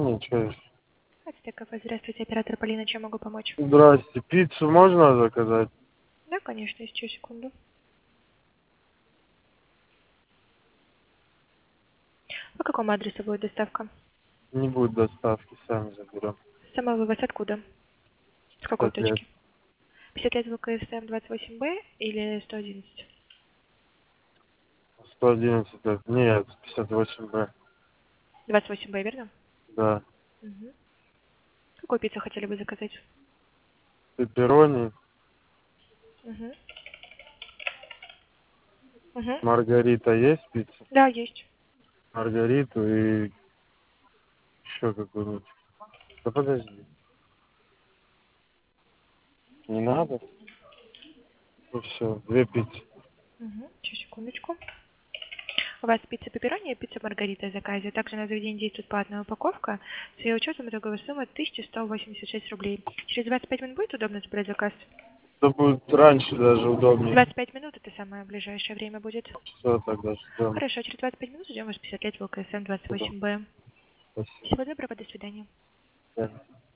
Ничего. Ацтекафе, здравствуйте, оператор Полина, чем могу помочь? Здрасте. Пиццу можно заказать? Да, конечно, еще секунду. По какому адресу будет доставка? Не будет доставки, сами заберем. Сама вы вас откуда? С какой 50 лет. точки? 50 лет ВКСМ 28Б или 111? 111 лет. Нет, 58Б. 28Б, верно? Да. Угу. Какую пиццу хотели бы заказать? Пепперони, Угу. Угу. маргарита есть пицца? Да, есть. Маргариту и еще какую-нибудь. Да подожди. Не надо? Ну все, 2 пиццы. Угу. Сейчас, секундочку. У вас пицца пепперони и пицца маргарита в заказе. Также на заведении действует платная упаковка. С ее учетом итоговая сумма 1186 рублей. Через 25 минут будет удобно забрать заказ? Это будет раньше даже удобнее. 25 минут это самое ближайшее время будет. Все, тогда ждем. Хорошо, через 25 минут ждем вас 50 лет ВКСМ Спасибо. 28Б. Всего доброго, до свидания. Спасибо.